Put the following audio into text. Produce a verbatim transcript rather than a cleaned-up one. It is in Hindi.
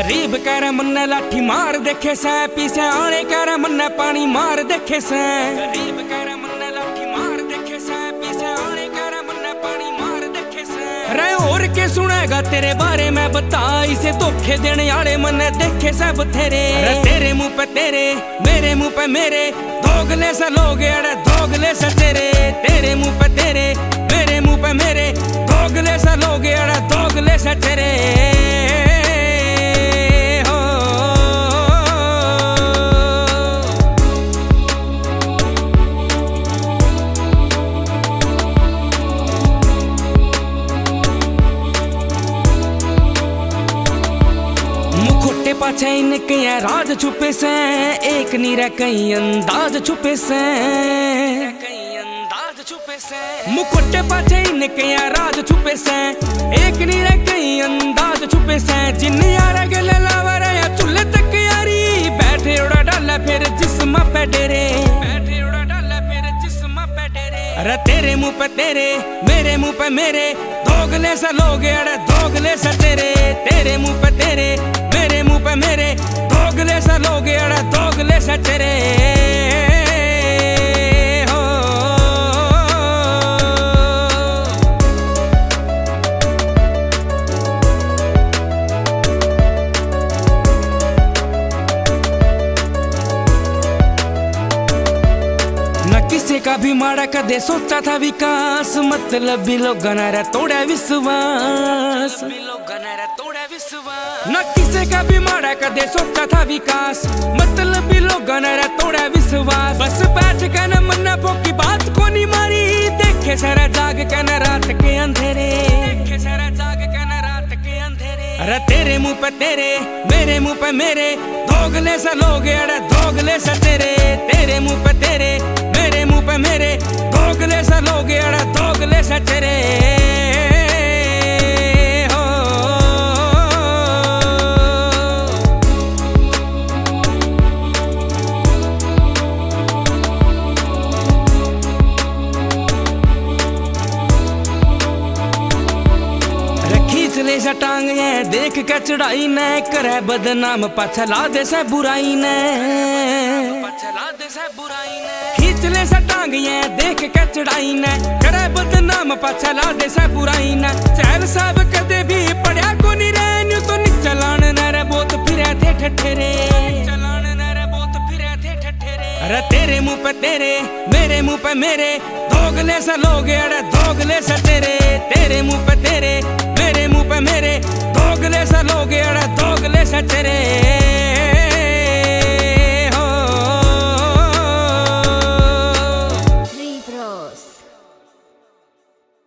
गरीब कह रहा मन्ने लाठी मार देखे से, पीछे आने कह रहा मन्ने पानी मार देखे से। गरीब कह रहा मन्ने लाठी मार देखे से, पीछे आने कह रहा मन्ने पानी मार देखे से। रे और के सुनेगा तेरे बारे में बता, इसे धोखे देने वाले मन्ने देखे से बथेरे। तेरे मुंह पे तेरे, मेरे मुंह पे मेरे, दोगले से लोग अड़े दोगले से तेरे। तेरे मुंह पे तेरे, मेरे मुंह पे मेरे, दोगले से लोग अड़े दोगले से तेरे। पाछे इनके राज छुपे से, एक नी रह कई अंदाज छुपे से। कई अंदाज छुपे से मुकुटे पाछे इनके राज छुपे से, एक नी रह कई अंदाज छुपे से। जिन यार गले लावर या चूल्हे तक यारी, बैठे उड़ा डाला फिर जिस्म पे डेरे। बैठे उड़ा डाला फिर जिस्म पे डेरे। अरे तेरे मुंह पे तेरे, मेरे मुंह पे मेरे, दोगले से लोग अड़े दोगले से तेरे। तेरे मुंह पे तेरे, मेरे मुंह पे मेरे, दोगले से लोग अड़े दोगले से तेरे। हो न किसी का भी माड़ा कदे सोचा था विकास, मतलब भी लोगों ने तोड़ा विश्वास। न किसी का भी माड़ा कदे सोचा था विकास, मतलब भी लोगों ने तोड़ा विश्वास। बस बैठ के न मन्ना पोकी बात को नहीं मारी, देखे सारा जाग के न रात के अंधेरे। देखे सारा जाग के न रात के अंधेरे। अरे तेरे मुंह पे तेरे, मेरे मुंह पे मेरे, दोगले से लोग अड़े दोगले से तेरे। तेरे मुंह पे तेरे, मेरे मुंह पे मेरे, दोगले से लोग अड़े दोगले से तेरे। टांग ये देख के चढ़ाई ने, करे बदनाम पछला दे से बुराई ने। पछला दे से बुराई ने खींच ले से टांग ये देख के चढ़ाई ने, करे बदनाम पछला दे से बुराई ने। चैन साहब कदे भी पढ़िया को नहीं रहन्यू तो नी चलान नरे बहुत फिरे थे ठठेरे। चलान नरे बहुत फिरे थे ठठेरे। अरे तेरे मुंह पे तेरे, मेरे मुंह पे मेरे, दोगले से लोग अड़े दोगले से तेरे। तेरे मुंह पे तेरे, मेरे मुंह पे मेरे, दोगले से लोग अड़े दोगले से तेरे।